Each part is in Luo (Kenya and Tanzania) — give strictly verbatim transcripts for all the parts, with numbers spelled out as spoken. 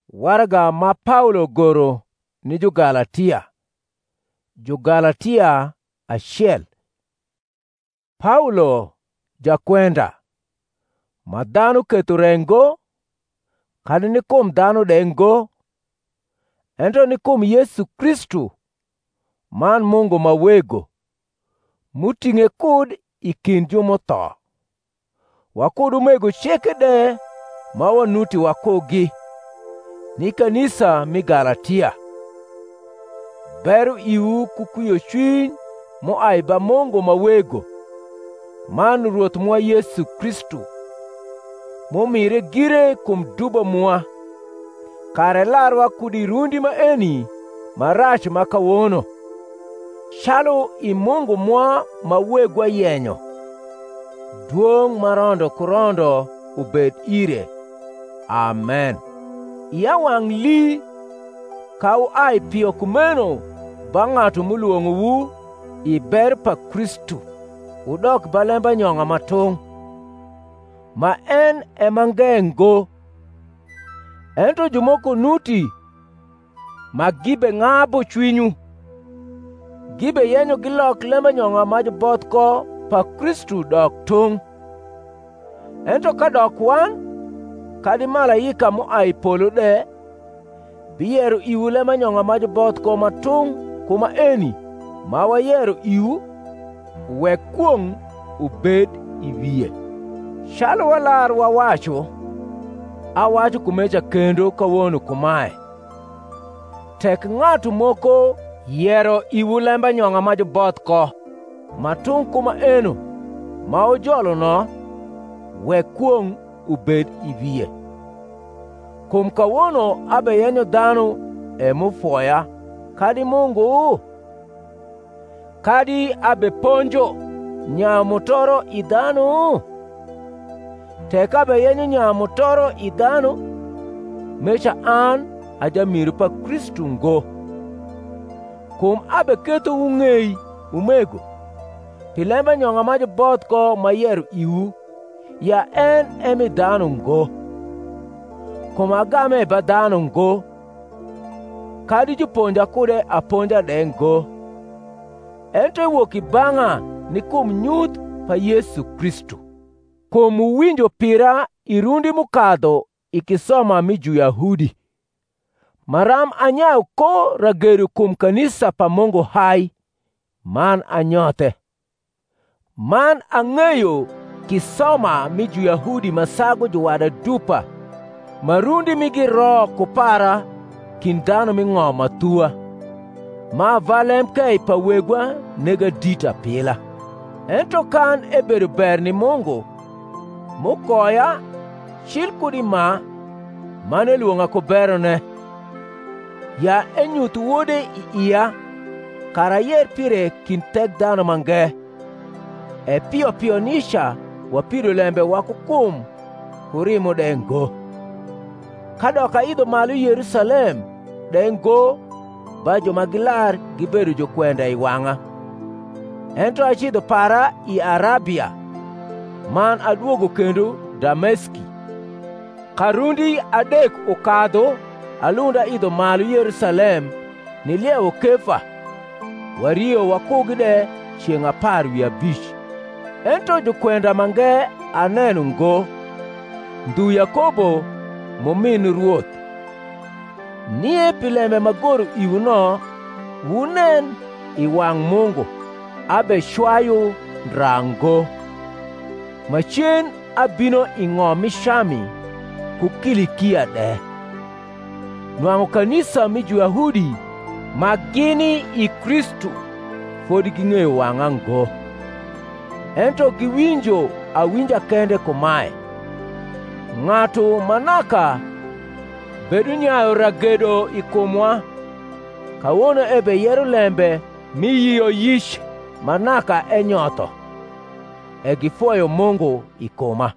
Waraga ma Paulo goro ni jo-Galatia. Jo-Galatia achiel. Paulo jakwenda, ma dhano keto rengo, kadi ni kuom dhano dengo, ento ni kuom Yesu Kristu, man Mungu mawego, muting'e kud i kind jomotho. Wakud umego cheke de ma wanuti wakogi ni kanisa mi Galatia. Bero iu kukuyo chuny moa ba Mungu mawego, man Ruoth mwa Yesu Kristu, momire gire kum dubo mwa, kare larwa kudi rundi ma eni marach ma kawuono, chalo i Mungu mwa mawegwa yenyo. Duong' marondo kurondo ubed ire. Amen. Iya wang' li ka uai piyo kumeno ba ng'ato moluongou i ber pa Kristu, udok balemba nyong'a matong', ma en ema ngeng'go. Ento jomoko nuti ma gibe ng'abo chwinyu, gibe yenyo gilok lemba nyong'a ma joboth ko pa Kristu dok tong'. Ento ka dok wan, kadi malaika moa i polo de, biyero iu lemba nyong'a ma joboth ko matung' kuma eni ma wayero iu, we kwong' ubed i wiye. Chalo walar wawacho, awacho kumecha kendo kawuono kumae: tek ng'ato moko yero iu lemba nyong'a ma joboth ko matung' kuma eno ma ojolo no, we kwong' ubed i wiye. Kum kawuono abe yenyo dhano emofuoya, kadi Mungu? Kadi abe ponjo nyamo toro i dhano? Tek abe yenyo nyamo toro i dhano, mecha an ajamir pa Kristu ngo. Kum abe keto ung'ei umego pi lemba nyong'a ma joboth ko mayero iu, ya en emi dhano ngo. Kum agame ba dhano ngo, kadi joponja kude aponja de ngo. Ento iwuok i bang'a ni kuom nyuth pa Yesu Kristu. Kuom uwinjo pira irundi mukadho ikisoma mi ju-Yahudi, maram anyao ko ragedo kuom kanisa pa Mungu hai, man anyothe. Man ang'eyo kisoma mi ju-Yahudi masago jowada dupa, marundi migi ro kupara kin dhano ming'o mathua, ma valem kei pa wegwa nega dita pila. Ento kan e bedo ber ni Mungu mukoya chil kudi ma mane luonga kuberone, ya enyuth wuode i iya, kara yer pire kin tek dhano mange. E piyo piyo nisha wapiro lembe wako kum kurimo dengo. Kadoka idho malo Yerusalem dengo, ba joma gilar gibedo jokwenda i wang'a. Ento achidho para i Arabia, man aduogo kendo Dameski. Karundi adek okadho alunda idho malo Yerusalem niliewo Kefa, wariyo wakugide chieng' apar wi abich. Ento jokwenda mange aneno ngo, ndhu Yakobo momin Ruoth. Nie pilembe magoro iuno, wunen i wang' Mungu abe chwayo ndrango. Machien abino i ng'o mishami ku Kilikia de. Nwang'o kanisa mi ju-Yahudi ma gini i Kristu pod ging'eyo wang'a ngo. Ento giwinjo awinja kende kumae: ng'ato manaka bedo nyayo ragedo i kumwa, kawuono ebe yero lembe mi yiyo yich manaka enyotho, e gifuoyo Mungu i kuma.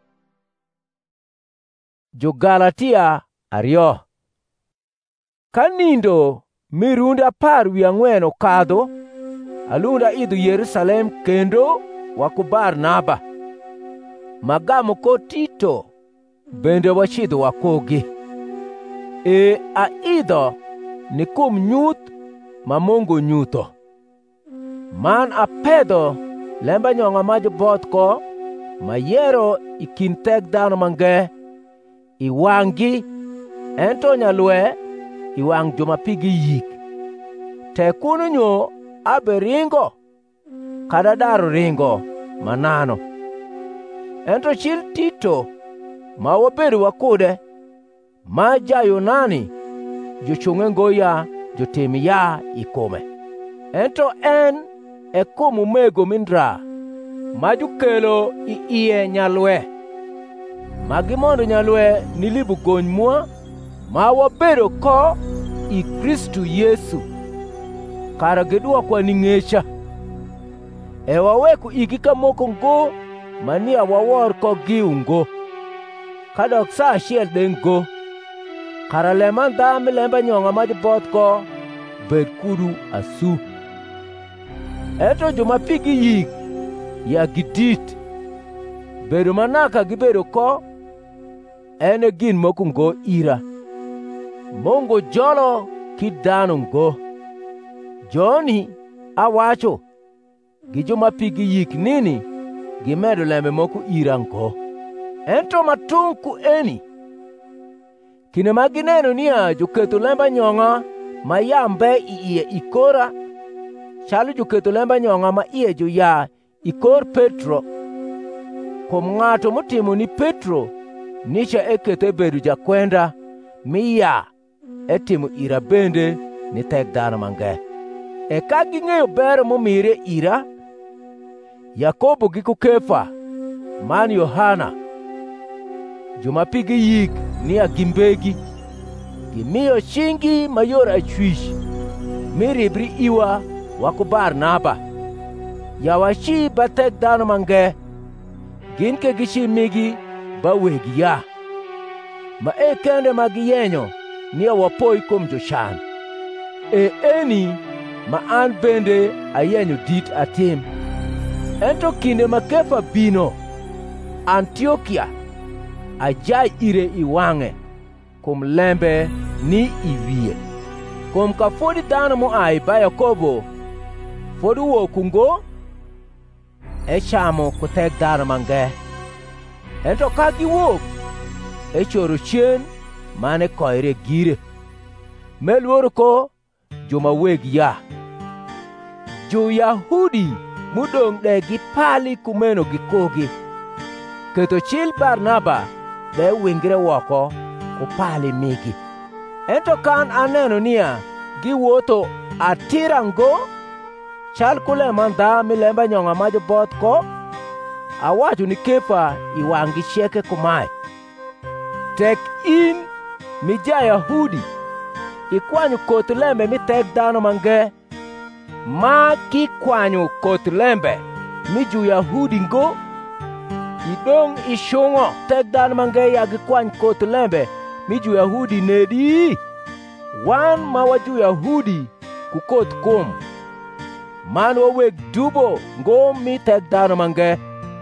Jo-Galatia ariyo. Ka nindo mirundi apar wi ang'wen okadho, alunda idho Yerusalem kendo wako Barnaba. Magamo ko Tito bende wachidho wakogi. E aidho ni kum nyuth ma Mungu nyutho. Man apedho lemba nyong'a ma joboth ko mayero i kind thek dhano mange i wang'gi, ento nyalwe i wang' joma pigi yik. Tek kuno nyo abe ringo kada daro ringo manano. Ento chil Tito ma wabedo wakude ma ja-Yunani jochung'e ngoya jotim ya i kume. Ento en e kum umego mindra ma jukelo i iye nyalwe, ma gimondo nyalwe ni libu gony mwa ma wabedo ko i Kristo Yesu, kara giduokwa ni ng'echa. E waweku igi kamoko ngo mania wawor ko giungo, kadok sa achiel dengo, kara leman dha milemba nyong'a ma joboth ko bed kudu asu. Ento joma pigi yik ya gidit, bedo manaka gibedo ko ene gin moko ngo ira. Mungu jolo kidano ngo. Joni awacho gi joma pigi yik nini gimedo lembe moko ira ngo. Ento matung' ku eni, kinde ma gineno niya joketho lemba nyong'a ma yambe i iye ikora, chalo joketho lemba nyong'a ma iye joya ikor Petro. Kuom ng'ato motimo ni Petro nicha eketho e bedo jakwenda miya e timo ira bende ni thek dhano mange. E ka ging'eyo ber momire ira, Yakobo gi Kefa man Yohana, joma pigi yik ni agimbegi, gimiyo chingi mayor achwich miribri iwa wako Barnaba, yawachi ba thek dhano mange, gin ke gichi migi ba wegi ya, ma e kende ma giyenyo ni wapoi kuom jochan. E eni ma an bende ayenyo dit atim. Ento kinde ma Kefa bino Antiokia, ajai ire i wang'e kuom lembe ni i wiye. Kuom ka fodi dhano moa ba Yakobo fodi wokungo e chamo ku thek dhano mange. Ento ka giwuok e choro chien mane koire gire, meluoro ko joma weg ya. Jo-Yahudi mudong' de gipali kumeno gikogi, keto chil Barnaba de wingre woko kupali migi. Ento kan aneno niya giwuotho atira ngo chal kuleman dha milemba nyong'a ma joboth ko, awacho ni Kefa i wang'gi cheke kumae: tek in mi ja-Yahudi ikwanyo koth lembe mi thek dhano mange, ma kikwanyo koth lembe mi jo-Yahudi ngo, idong' ishung'o thek dhano mange ya gikwany koth lembe mi jo-Yahudi nedi? Wan ma wa jo-Yahudi ku koth kum, man waweg dubo ngo mi thek dhano mange.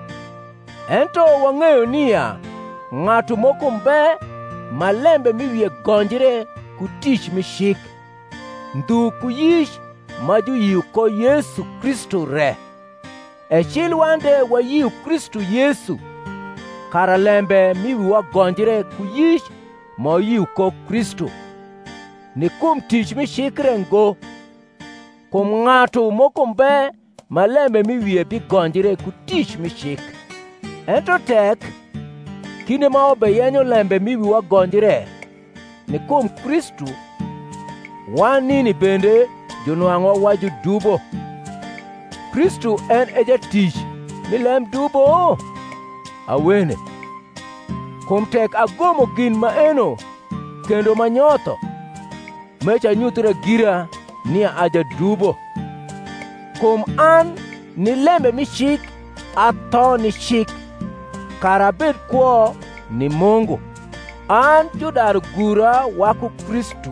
Ento wang'eyo niya ng'ato mokumbe ma lembe mi wiye gonjre ku tich mishik, ndhu ku yich ma joyiw ko Yesu Kristo re. E chil wande wayiw Kristo Yesu, kara lembe mi wiwa gonjre ku yich ma oyiw ko Kristo, ni kum tich mishikre ngo. Kuom ng'ato mokumbe ma lembe mi wiye bi gonjre ku tich mishik. Ento tek kinde ma obe yenyo lembe mi wiwa gonjre ni kuom Kristo, wan nini bende jonwang'wa wa jodubo. Kristo en e jatich ni lem dubo? Awene. Kuom tek agomo gin maeno kendo manyotho, mecha nyuthra gira ni aja dubo. Kuom an ni lembe mishik atho ni chik, kara bed kwo ni Mungu. An jodar gura wako Kristo,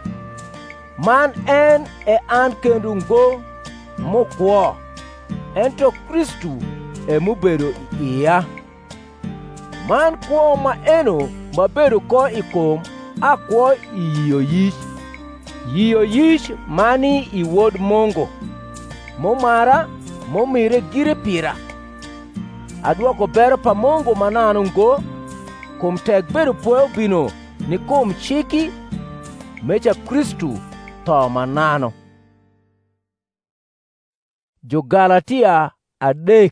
man en e an kendo ngo mokwo, ento Kristo e mubedo iya. Man kwo ma eno mabedo ko ikom akwo iyo yish iyo yish mani iwod Mungu momara momire gire pira adwoko bero pa Mungu manano ngo kum tek bedo puoyo bino ni kum chiki mecha Kristu to manano. Jo Galatia adek.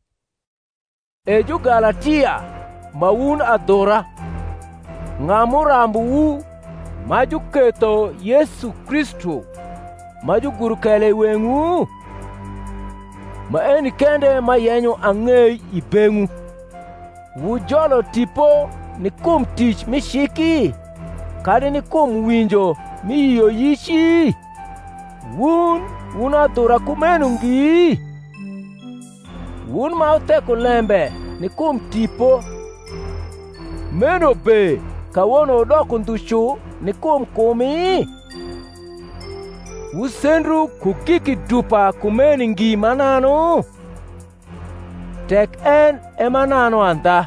E jo Galatia maun adora ng'amu rambu wu maju keto Yesu Kristu maju guru kele weng'u ma eni kende ma yenyo ang'ei ibeng'u. Wu jolo tipo ni kum tich mishiki kadi ni kum winjo miyo yishi. Wun wun adora kumenu ngi wun ma oteko lembe ni kum tipo meno be kawono odoko ndushu ni kum kumi. Usendru kukiki dupa kumeni ngi manano tek en emanano anda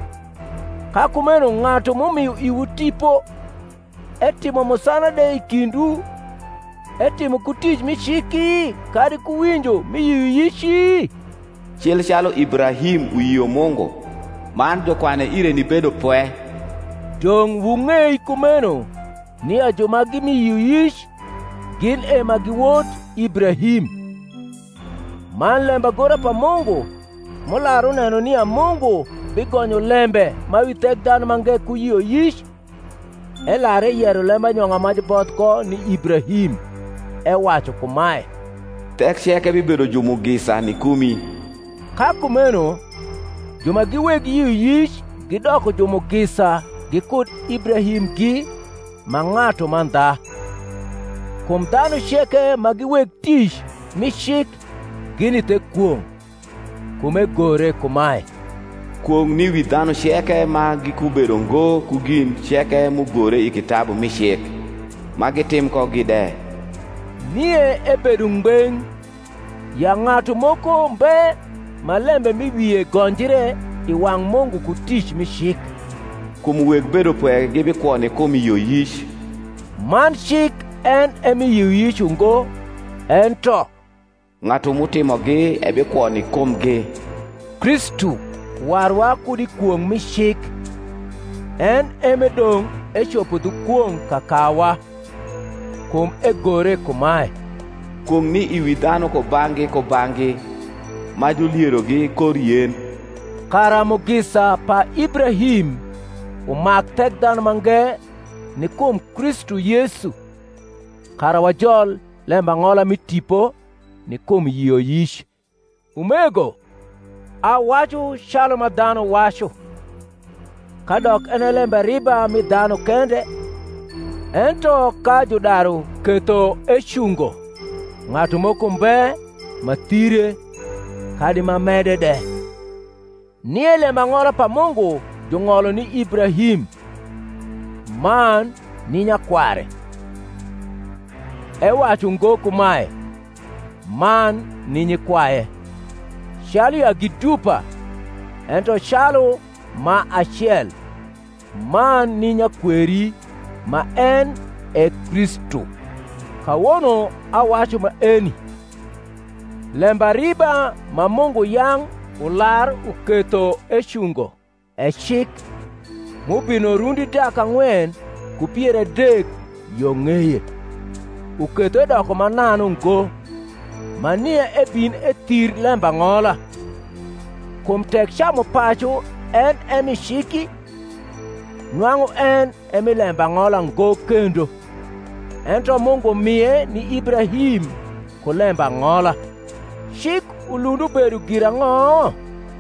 ka kumeno ng'ato momiyo iwu tipo etimo musana de ikindu etimo kutich mishiki kadi kuwinjo miyo yishi. Chiel chalo Ibrahim uyiyo Mungu man jokwane ire ni bedo pwe. Dong wung'ei kumeno ni ajoma gimiyo yish gin ema giwot Ibrahim. Man lemba gora pa Mungu molaro neno ni a Mungu bigonyo lembe mawi tek dano mange kuyiyo yish elare yero lemba nyong'a maj both ko ni Ibrahim e wacho kumae tek cheke bibedo jomugisa ni kumi. Ka kumeno joma giweg yiyo yish gidoko jomugisa gikud Ibrahim gi ma ng'ato mandha. Kum dhano cheke ma giweg tich mishik gini te kuong kume gore kumae kuong ni wi dhano cheke ma gikubedo ngo kugin cheke mugore i kitabu mishik ma gitim ko gide. Nie ebedo ngbeng ya ng'ato moko mbe malembe miwiye gonjire i wang' Mungu kutich mishik. Kum weg bedo pwe gibi kwone kum iyo yish. Man shik en emi yiyo yish ungo en to ng'ato mutimo gi ebi kwone kum gi. Kristu warwa kudi kuong mishik en eme dong echopo dhu kuong kakawa kum egore kumae kum ni iwi dhano ko bangi ko bangi majuliero gi kor yen. Kara mugisa pa Ibrahim umak tek dhano mange ni kum Kristu Yesu. Kara wajol lemba ng'ola mitipo ni kum yiyo yish. Umego a wacho shalo ma dhano wacho kadok ene lembe riba mi dhano kende ento ka jodaro keto echungo ng'ato moko mbe mathire kadi mamede de. Nie lemba ng'ola pa Mungu jong'olo ni Ibrahim man ni nyakware e wacho ngo kumae man ni nyikwaye shalo ya gidupa ento shalo ma achiel man ni nyakweri ma en e Kristu. Kawono awacho ma eni lemba riba ma Mungu yang ular uketo echungo e chik mubino rundi dak ang'wen ku piero adek yo ng'eye uketo doko manano ngo manie ebin e thir lemba ng'ola. Kum tek chamo pacho en emi shiki nwang'o en emi lemba ng'ola ngo kendo ento Mungu miye ni Ibrahim ku lemba ng'ola. Shik ulundu bedo gira ng'o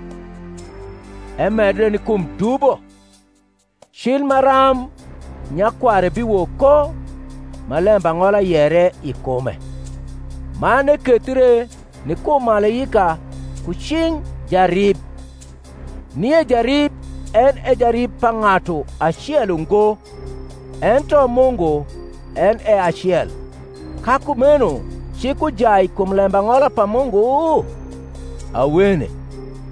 emedre ni kum dubo shil maram nyakware biwoko malemba ng'ola yere ikume mane ketire ni kum malaika kuching jarib. Nie jarib en e jarib pa ng'ato achiel ngo ento Mungu en e achiel. Ka kumeno chiku jai kum lemba ng'ola pa Mungu awene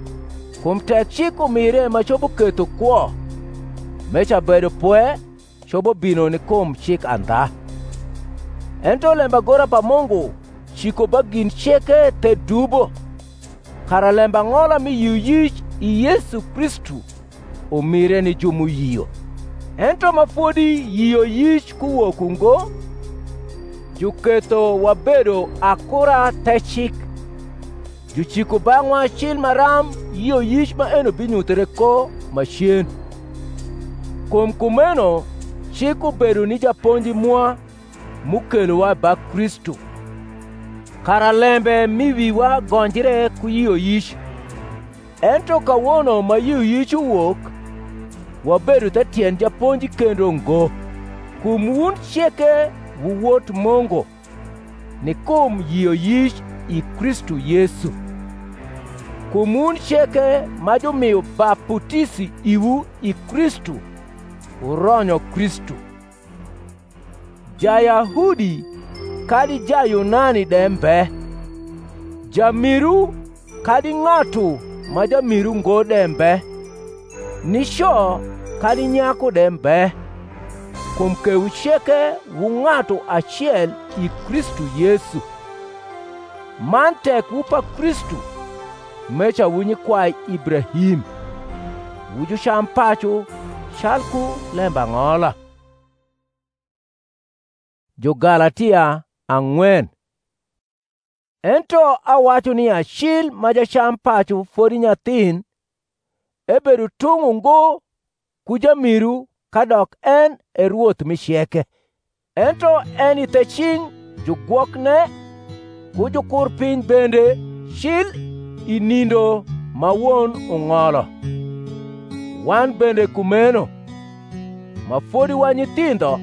kum tek chiku mire machopo keto kwo mecha bedo pwe cobo bino ni kom chik andha. Ento lemba gora pa Mungu chiko ba gin cheke te dubo. Kara lemba ngola mi yiu yich i Yesu Kristu omire ni jumu yiyo. Ento mafodi yiyo yich kuwo kungo, juketo wabedo akura te chik. Juchiko bangwa chil maram yiyo yich ma eno binyutere ko machien. Kum kumeno chiko bedo ni japonji mwa mukelo wa ba Kristu. Kara lembe miwiwa gonjire ku yiyo yich. Ento kawono ma yiyo yich uwok, wabedo te tien japonji kendo ngo. Kum wun cheke wuwot Mungu ni kum yiyo yich i Kristu Yesu. Kum wun cheke ma jomiyo baptisi iwu i Kristu uronyo Kristu. Ja-Yahudi kadi ja-Yunani dembe, jamiru kadi ng'atu ma jamiru ngo dembe, nisho kadi nyako dembe, kum kewu cheke wu ng'ato achiel i Kristu Yesu. Man tek wu pa Kristu mecha wu nyikwai Ibrahim, wu jocham pacho chalku lemba ng'ola. Jo-Galatia ang'wen. Ento awacho ni achil ma jacham pacho fodi nyathin, ebedo tung'o ngo ku jamiru kadok en e ruoth micheke. Ento en ithe ching jogwokne ku jokur piny bende chil i nindo ma won ung'olo. Wan bende kumeno, ma fodi wa nyithindo,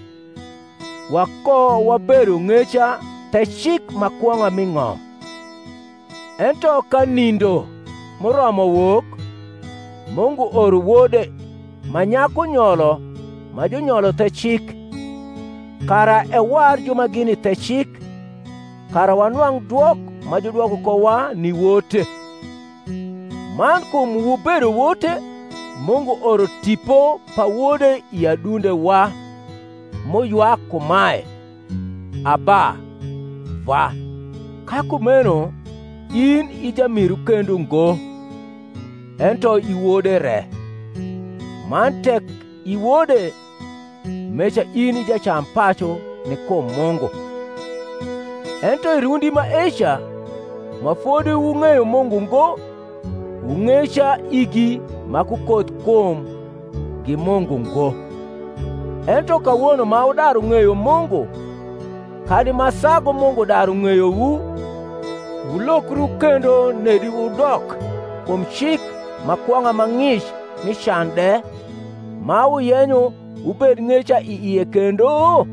wako wabedo ng'echa te chik makwong'a ming'om. Ento ka nindo moromo wok, Mungu oro Wuode ma nyako nyolo ma jonyolo te chik. Kara e war joma gini te chik, kara wanwang' dwok ma jodwoko kowa ni wote. Man kum wubedo wote, Mungu oro tipo pa Wuode i adunde wa, moywak kumae, Aba, Va. Ka kumeno in i jamiru kendo ngo, ento i Wuode re. Man tek i Wuode mecha in i jacham pacho ni kum Mungu. Ento i rundi ma Asia, ma fodi ung'eyo Mungu ngo, ung'echa igi ma kukoth kum gi Mungu ngo. Ento kawuono ma udaro ng'eyo Mungu, kadi masago Mungu daro ng'eyo wu, ulokru kendo nedi udok kum chik makwong'a mang'ich michande, ma uyenyo ubed ng'echa i iye kendo.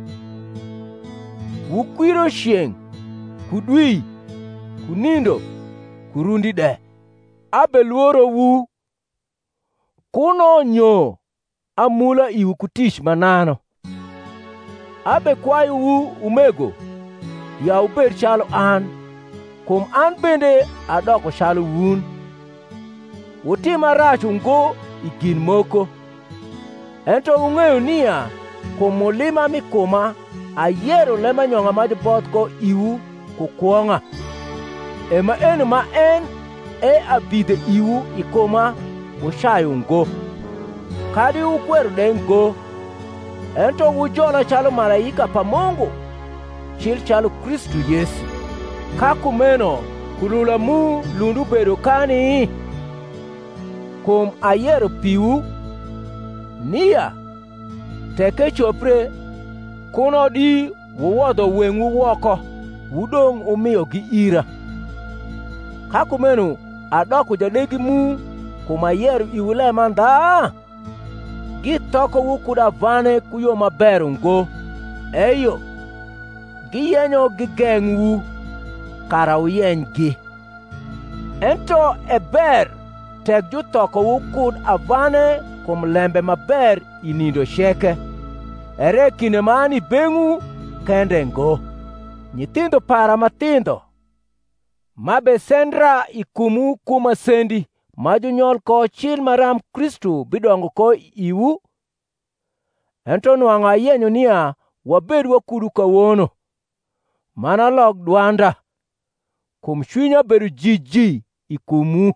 Ukwiro chieng', kudwi, kunindo, kurundi de. Abe luoro wu, kuno nyo amula iwu kutich manano. Abe kwayo wu umego, ya ubed chalo an, kum an bende adoko chalo wun. Utim marach ungo i gin moko. Ento ung'eyo niya, kum mulima mikuma, ayiero lema nyong'a ma jobothgo iwu kukwong'a. Ema eno ma en e abidhe iwu ikuma ushayo ngo. Kadi ukwero de ngo, ento ujona chalo malaika pa Mungu, chil chalo Kristu Yesu. Ka kumeno kulula mu lundu bedo kani, kum ayiero piwu, niya, teke chopre, kuno di wuwodho weng'u woko, udong' umiyo gi ira. Ka kumeno adoko jadegi mu, kum ayiero iwu lema ndha, gitoko wu kuda vane kuyo maber ngo, eyo, giyenyo gigeng' wu, kara uyeny gi. Ento e ber tek jutoko wu kud avane kum lembe maber i nindo cheke, ere kinde man i beng'u kende ngo. Nyithindo para matindo, mabe sendra ikumu kuma sendi, ma jonyol ko chil maram Kristu bidongo ko iwu. ento nwang'o ayenyo niya wabed wakudu kawuono, mana lok dwanda, kum chunya bedo jiji ikumu.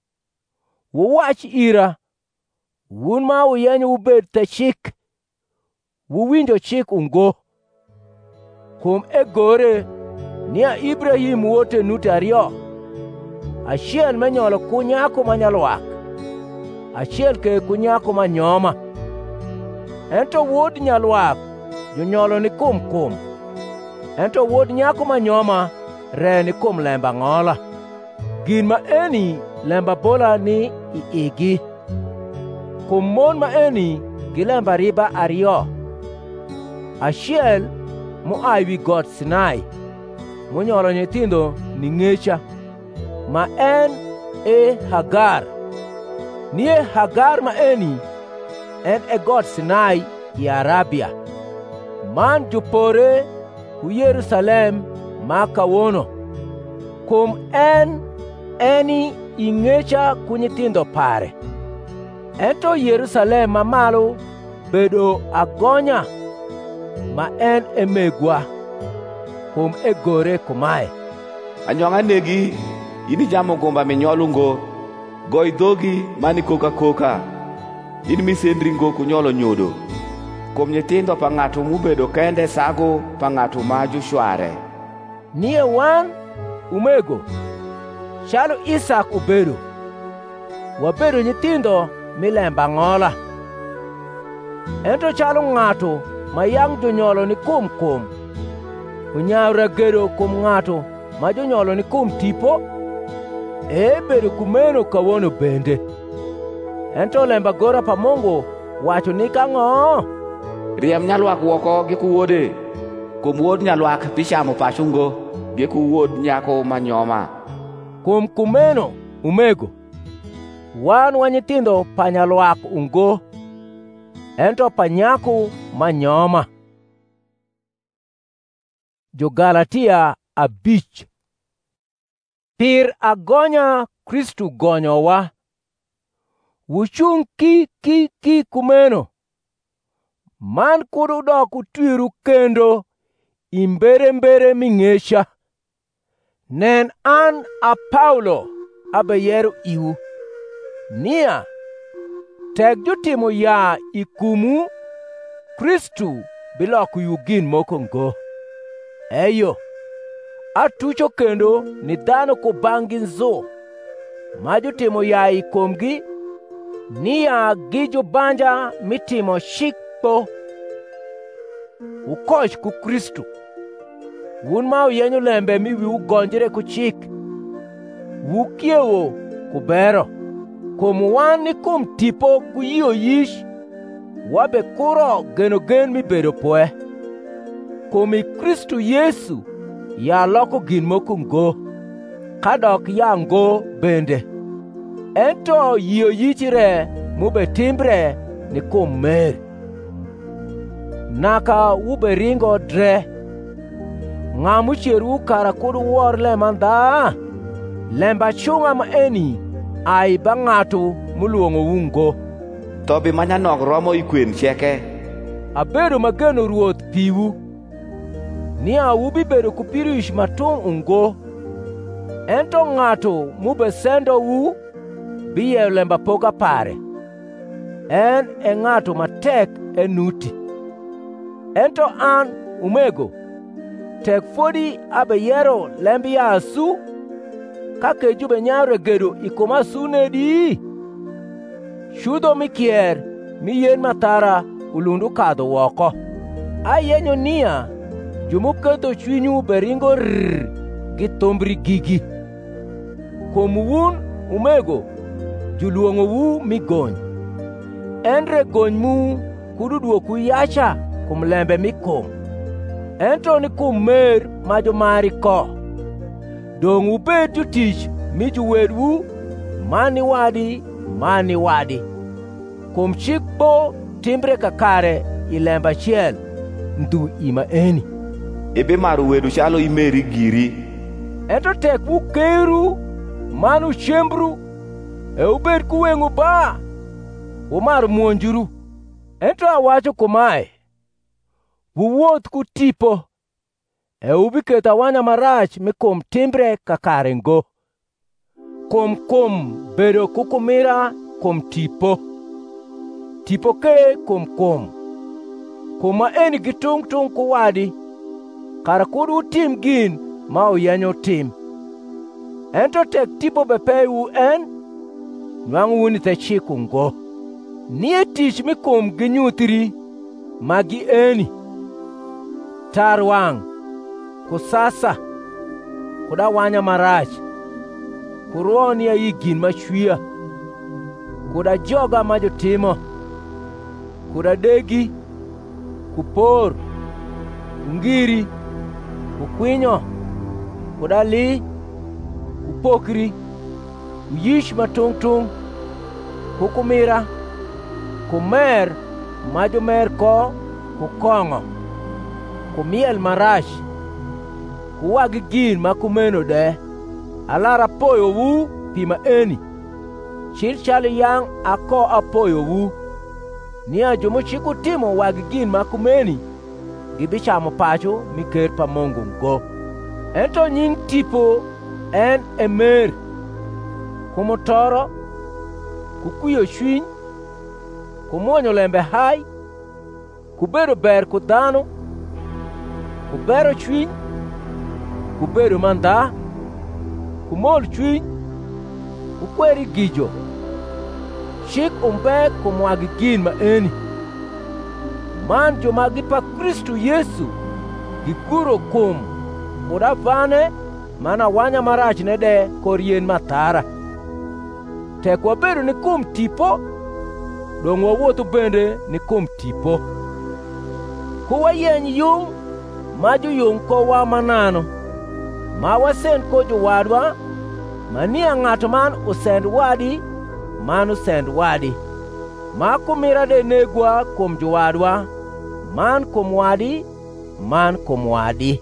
Wuwach ira, wun ma uyenyo ubed the chik, wuwinjo chik ungo. Kum egore niya Ibrahim wote nut ariyo, achiel menyolo kunyako manyalwak, achiel ke kunyako manyoma. Ento wuod nyalwak jonyolo ni kum kum, ento wuod nyako manyoma re ni kum lemba ng'ola. Gin ma eni lemba bola ni i igi, kum mon ma eni gi lemba riba ariyo, achiel moa wi got Sinai monyolo nyithindo ni ng'echa, ma en e Hagar. Nie Hagar ma eni en e got Sinai i Arabia, man jopore ku Yerusalem ma kawuono, kum en eni ing'echa ku nyithindo pare. Ento Yerusalem ma malo bedo agonya, ma en e megwa, kum egore kumae: Anyong'a negi, ini jamo gumba minyolungo, goi dhogi mani koka koka, in misendri ngo kunyolo nyodo. Kum nyithindo pa ng'ato mubedo kende sago pa ng'ato ma joshware. Nie wan umego chalo Isak obedo, wabedo nyithindo milemba ng'ola. Ento chalo ng'ato ma yang jonyolo ni kum kum, unyawra gedo kum ng'ato ma jonyolo ni kum tipo, e bedo kumeno kawuono bende. Ento lemba gora pa Mungu wacho ni kang'o? Riemb nyalwak woko gi kuwode, kum wuod nyalwak pichamo pachungo gi kuwuod nyako manyoma. Kum kumeno umego, wan wa nyithindo pa nyalwak ungo, ento pa nyako manyoma. Jo-Galatia abich. Pir agonya Kristu gonyowa, wuchung' ki ki ki kumeno, man kudu dok utwiru kendo imbere mbere ming'echa. Nen an a Paulo abeyero iu, niya tek jotimo ya ikumu, Kristu biloko yu gin moko ngo. Eyo, atucho kendo ni dhano kubang'i nzo, ma jotimo ya ikomgi, niya gi jobanja mitimo shikpo. Ukoch ku Kristu, wun ma uyenyo lembe mi wiu gonjre ku chik, wukiewo ku bero, kum wan ni kum tipo ku yiyo yish, wabe kuro geno gen mi bedo pwe. Kum i Kristu Yesu ya loko gin moko ngo, kadok ya ngo bende. Ento yiyo yichre mube timbre ni kum mer. Naka ube ringo dre, ng'amu cheru kara kudu wor lemandha, lemba chunga ma eni ai ba ng'ato muluongo ungo. Tobi manyanok romo ikwen cheke. Abedo mageno Ruoth piwu, niya ubi bedo kupirish matung' ungo, ento ng'ato mube sendo u biye lemba poka pare, en e ng'ato matek enuti. Ento an umego tek fodi abeyero lembi ya asu, kake jube nyawre gedo ikoma sunedi. Shudho mikier miyen matara ulundu kadho woko. Ayenyo niya jumuketo chwinyu beringo rrr gi thombri gigi. Kum wun umego juluongo wu migony, endre gony mu kudu duoku yacha kum lembe mikum, ento ni kum mer ma jomari ko. Dong ubed jotich mi juwedwu mani wadi mani wadi, kum chik bo timbre kakare i lemba achiel ndu ima eni. Ibe maru wedu chalo imeri giri. Ento tek ukeru manu chembru, e ubed kuweng'u ba, umaru muonjuru. Ento awacho kumae, wuwuoth ku tipo, e ubi ketho awanya marach mi kum timbre kakare ngo. Kum kum bedo kukumira kum tipo. Tipo ke kum kum. Kuma eni gi tung tung kuwadi, kara kud utim gin ma uyenyo tim. Ento tek tipo bepe u en, nwang' wuni the chik ungo. Nie tich mi kum gi nyuthiri, magi eni: tar wang', kusasa, kuda wanya marach, kuruoni ai gin machwia, kuda joga ma jotimo, kuda degi, kupor, ngiri, kukwinyo, kuda li, kupokri, uyish matung tung, kukumira, kumer majomer ko, kukong'o, kumiel marach, kuwagi gin makumeno de. Alara apoyo wu pima eni, chil chali yang ako apoyo wu. Nia jomo chiku timo wagi gin makumeni, gibichamo pacho miker pa Mungu ngo. Ento nying tipo en emer, kumutoro, kukuyo chwiny, kumwonyo lembe hai, kubedo ber kudhano, kubero chwiny, kubedo mandha, kumol chwiny, kukweri gijo. Chik umbe kumwagi gin ma eni. Man joma gipa Kristu Yesu giguro kum kuda vane mana wanya marach ne de korien matara. Tek wabedo ni kum tipo, dong wawuotho bende ni kum tipo. Kuwayeny yung ma joyong kowa manano, ma wasend ko jowadwa, mania ng'ato man osend wadi, man osend wadi. Ma kumira de negwa kum jowadwa, man kum wadi, man kum wadi.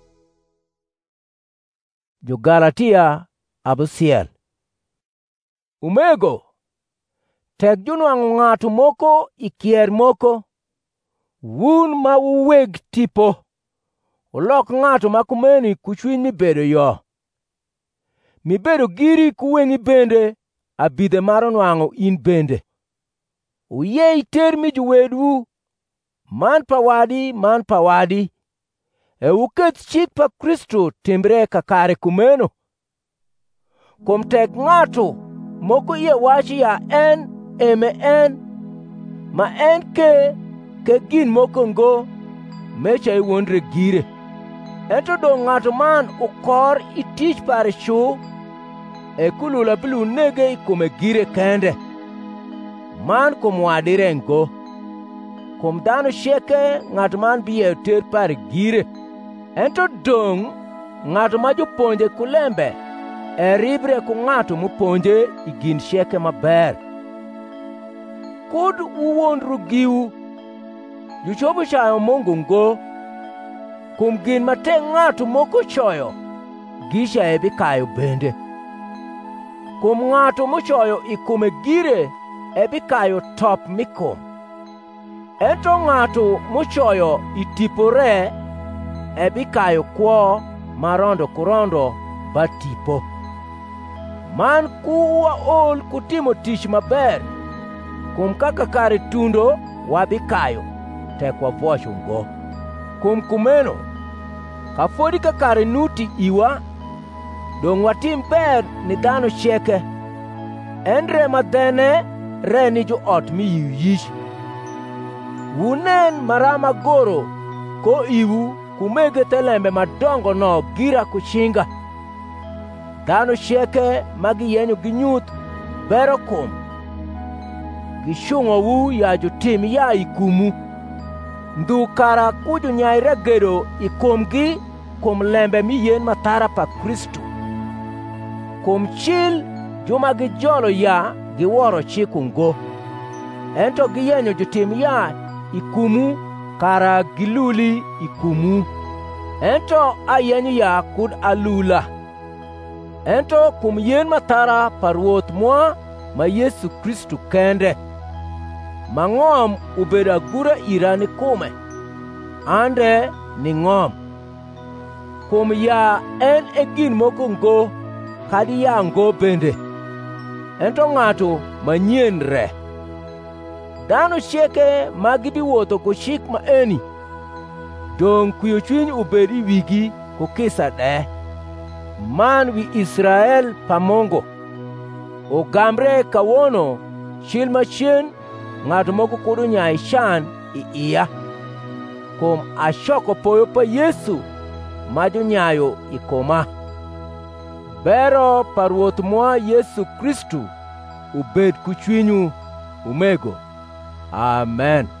Jo-Galatia abusiel. Umego, tek junwang'o ng'ato moko ikier moko, wun ma uweg tipo, ulok ng'ato makumeni kuchwiny mibedo yo. Mibedo giri kuweng'i bende abidhe mar nwang'o in bende. Uye iter mi jowedu, man pa wadi, man pa wadi. E uketh chik pa Kristo timbre kakare kumeno. Kum tek ng'ato moko iye wachi ya en eme en, ma en ke ke gin moko ngo, mecha iwondre gire. Ento dong' ng'ato man ukor itich pare chu, e kulula bilu nege ikume gire kende. Man kum wadi rengo. Kum dhano sheke ng'ato man biye ter pare gire. Ento dong' ng'ato ma joponje kulembe e ribre ku ng'ato moponje igin sheke maber. Kud uwondru giu, juchopo chayo Mungu ngo, kum gin mate ng'ato moko choyo, gisha ebi kayo bende. Kum ng'ato mochoyo ikume gire ebi kayo top mikum. Ento ng'ato mochoyo itipore ebi kayo kwo marondo kurondo batipo. Man kuwa ol kutimo tich maber, kum kaka kare tundo wabi kayo, tek wabwocho ngo. Kum kumeno, kafodi ka kare nuti iwa, dong' watim ber ni dhano cheke. Endre madhene re ni jo ot mi yiu yich. Wunen marama goro ko iwu kumege telembe madongo no gira kuchinga. Dhano cheke magiyenyo ginyuth bero kum. Gishung'o wu ya jotim ya ikumu. Ndhu kara kujo nyaire gedo ikumgi kum lembe miyen matara pa Kristo. Kum chil joma gijolo ya giworo chiku ngo. Ento giyenyo jotim ya ikumu kara giluli ikumu. Ento ayenyo ya kud alula. Ento kum yen matara pa Ruoth mwa ma Yesu Kristo kende. mang'om ubedo agura ira ni kume, ande ni ng'om. Kum ya en e gin moko ngo kadi ya ngo bende, ento ng'ato manyien re. Dhano cheke ma gidhi wuotho ku chik ma eni, dong' kuyo chuny ubed i wigi ku kisa de. Man wi Israel pa Mungu ogambre kawuono chil machien ng'ato moko kudo nyai chan i iya, kum achoko poyo pa Yesu ma jonyayo i koma. Bero pa Ruoth mwa Yesu Kristu ubed ku chunyu umego. Amen.